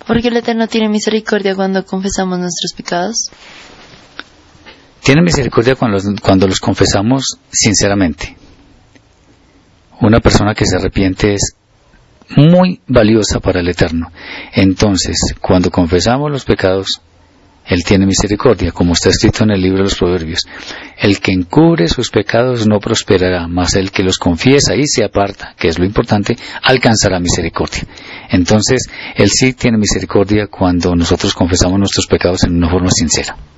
Porque el Eterno tiene misericordia cuando confesamos nuestros pecados. Tiene misericordia cuando los confesamos sinceramente. Una persona que se arrepiente es muy valiosa para el Eterno. Entonces, cuando confesamos los pecados, Él tiene misericordia, como está escrito en el libro de los Proverbios. El que encubre sus pecados no prosperará, mas el que los confiesa y se aparta, que es lo importante, alcanzará misericordia. Entonces, Él sí tiene misericordia cuando nosotros confesamos nuestros pecados en una forma sincera.